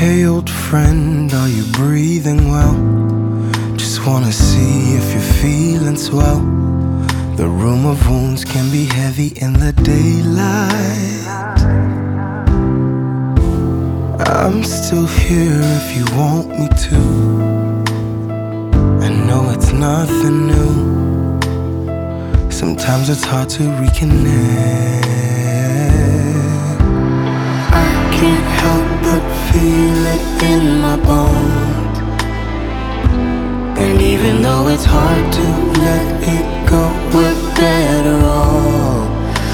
Hey old friend, are you breathing well? Just wanna see if you're feeling swell. The room of wounds can be heavy in the daylight. I'm still here if you want me to. I know it's nothing new. Sometimes it's hard to reconnect. I can't help but feel it in my bones. And even though it's hard to let it go, we're better off.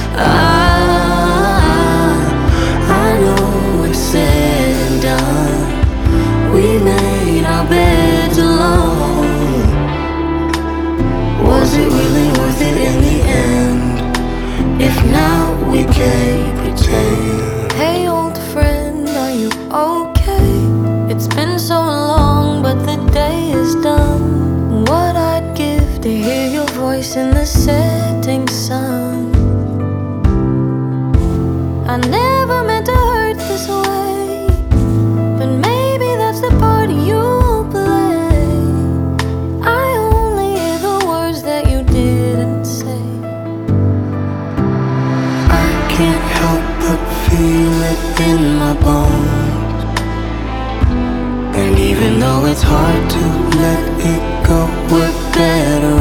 I know it's said and done. We made our beds alone. Was it really worth it in the end? If now we can't pretend. Hey old friend, are you okay? It's been so long, but the day is done. What I'd give to hear your voice in the setting sun. I never meant to hurt this way, but maybe that's the part you play. I only hear the words that you didn't say. I can't help but feel it in my bones. And even though it's hard to let it go, we're better